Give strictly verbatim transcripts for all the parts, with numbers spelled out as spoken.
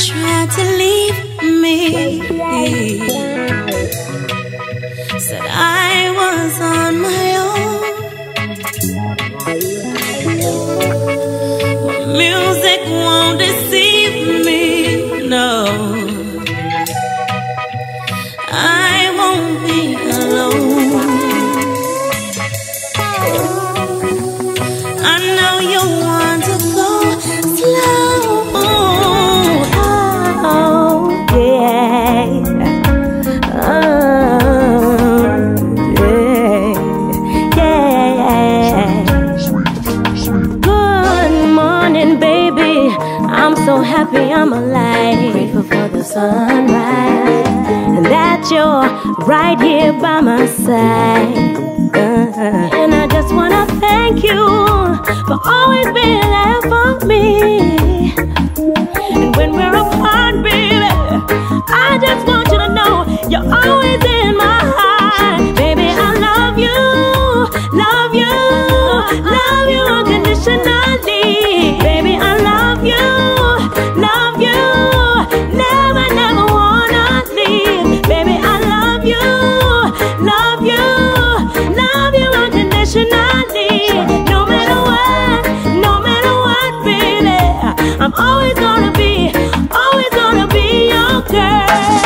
tried to leave me. Said I was on my own. Music won't deceive me, no. I won't be alone. I know you want to go slow. Oh, yeah. Oh, yeah. Yeah. Good morning, baby. I'm so happy I'm alive. Grateful for the sunrise. And that you're right here by my side. Uh-huh. And I just wanna thank you for always being there for me. And when we're apart, baby, I just want you to know you're always in my heart. Baby, I love you, love you, love you unconditionally. Baby, I love you, love you, never, never wanna leave. Baby, I love you, love you, love you unconditionally. No matter what, no matter what, baby, I'm always gonna be, always gonna be your girl.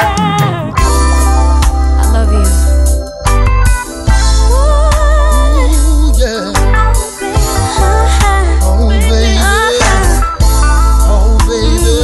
I love you. Ooh, yeah. Oh, baby. Oh, baby.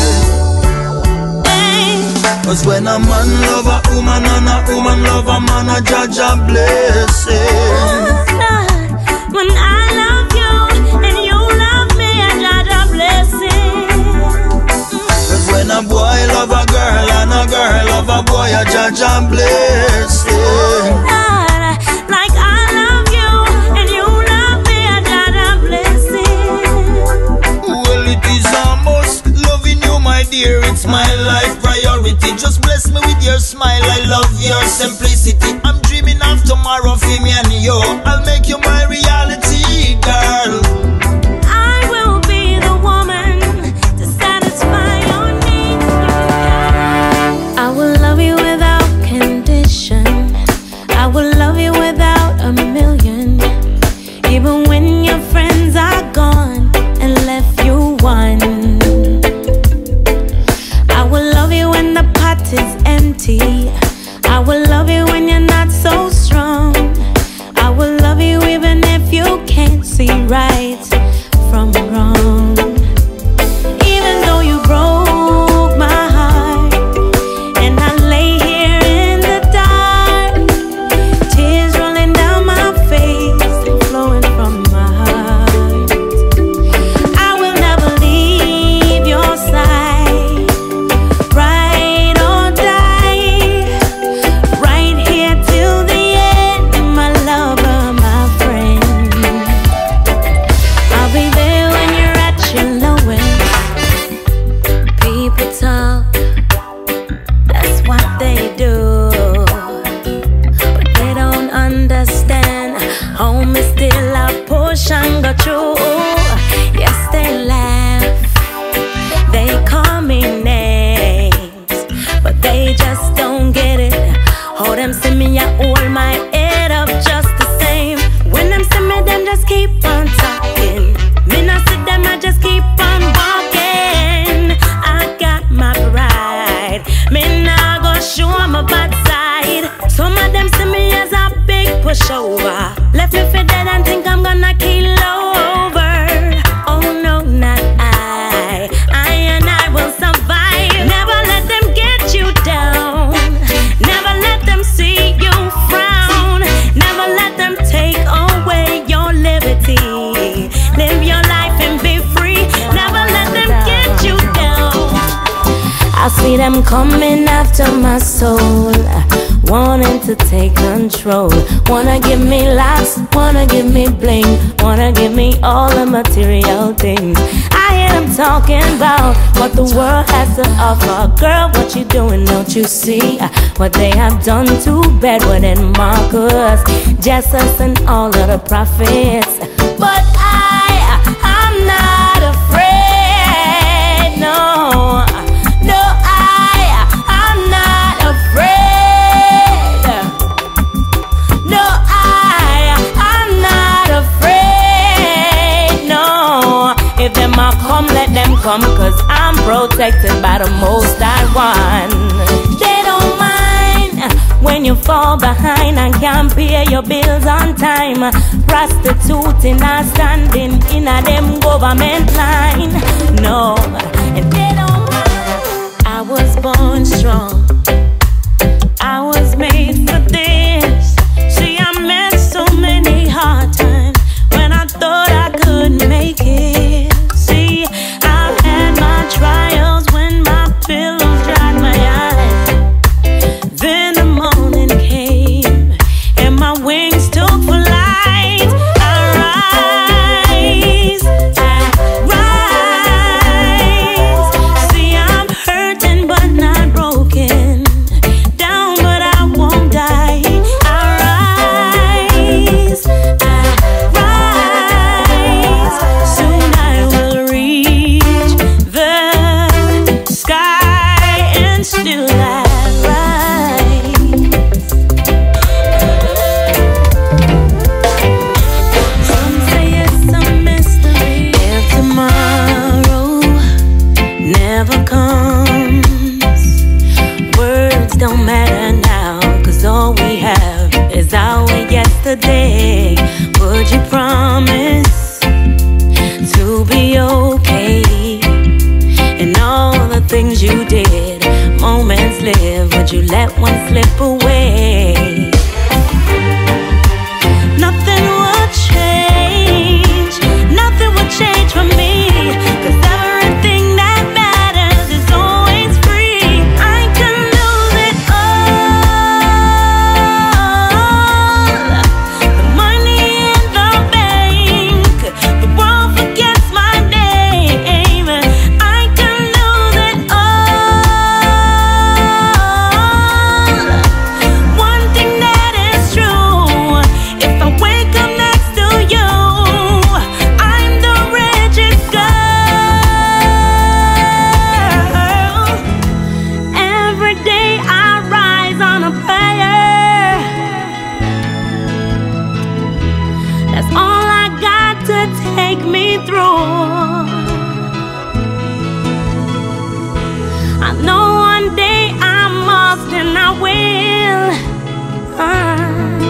Cause when a man love a woman and a woman love a man, a judge a blessing. When I love you and you love me, I judge a blessing. Cause when a boy love a girl and a girl love a boy, a judge a blessing. Like I love you and you love me, I judge a blessing. Well, it is a must, loving you, my dear, it's my life priority. Just bless me with your smile, I love your simplicity. I'm dreaming of tomorrow for me and you. I'll make you my reality, girl. I will be the woman to satisfy your needs. I will love you without condition. I will love you without a million. Even when your friends are gone and left you one. I will love you when the pot is empty. I will love you when you're not so strong. I will love you even if you can't see right from wrong. Even though you broke my heart and I lay here in the dark, tears rolling down my face and flowing from my heart. I will never leave your side, ride or die, right here till the end, my lover, my friend. I'll be there when you're at your lowest. People talk, that's what they do, but they don't understand. Home is still a portion, got you. Yes, they laugh, they call me names, but they just don't get it. Hold them, see me, I hold my head up just the same. When them see me, them just keep on talking. Me not see them, I just keep on walking. I got my pride, me nah go show my bad side. Some of them see me as a big pushover, left me for dead and think I'm gonna kill over. Oh no, not I, I and I will survive. Never let them get you down, never let them see you frown, never let them take away your liberty. Live your life and be free, never let them get you down. I see them coming after my soul, wanting to take control. Wanna give me locks, wanna give me bling, wanna give me all the material things. I hear them talking about what the world has to offer. Girl, what you doing, don't you see what they have done to Bedouin and Marcus, Jesus and all of the prophets? But I, I'm not afraid, no, If them a come, let them come, cause I'm protected by the Most High One. They don't mind when you fall behind and can't pay your bills on time. Prostituting and standing in a them government line. No, and they don't mind. I was born strong, I was made for this. See, I met so many hard times when I thought I couldn't make it. See, I've had my trials when my pillows dried my eyes. Then the morning came and my wings took flight. I rise, I rise. See, I'm hurting but not broken, down but I won't die. I rise, I rise. Soon I will reach the sky and still I rise. Some say it's a mystery if tomorrow never comes. Words don't matter now, cause all we have is our yesterday. Would you promise to be okay? And all the things you did, moments live, would you let one slip away? Nothing would change, nothing would change for me, cause everything that matters is always free. I could lose it all, the money in the bank, the world forgets my name. I could lose it all. One thing that is true, if I wake up next to you, I'm the richest girl. Every day I rise on a prayer. That's all I got to take me through. I know one day I must and I will uh,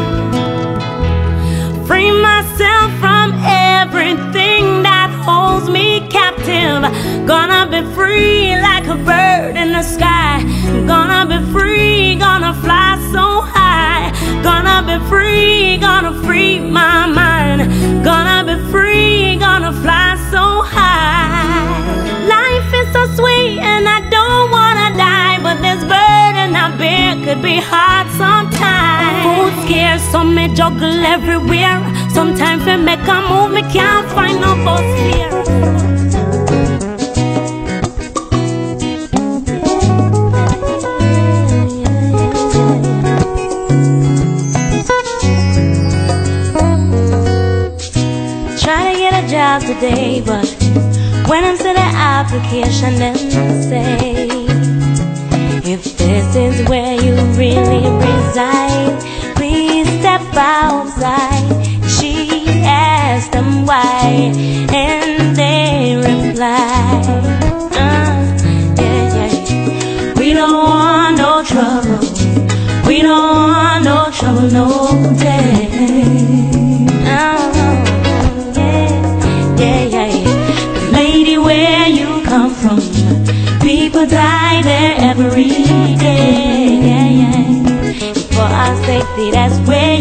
free myself from everything that holds me captive. Gonna be free like a bird in the sky. Gonna be free, gonna fly so high. Gonna be free, gonna free my mind. Gonna be free, gonna fly so high. Life is so sweet and I don't wanna die, but this burden I bear could be hard sometimes. Food scarce, so me juggle everywhere. Sometimes we make a move, me can't find no bus here. Try to get a job today, but when I see the application, then say, if this is where you really reside, please step outside. She asked them why, and they replied, uh, yeah, yeah. We don't want no trouble, we don't want no trouble, no day. Oh, yeah, yeah, yeah, yeah. Lady, where you come from, people die there every day. Yeah, yeah. For our safety, that's where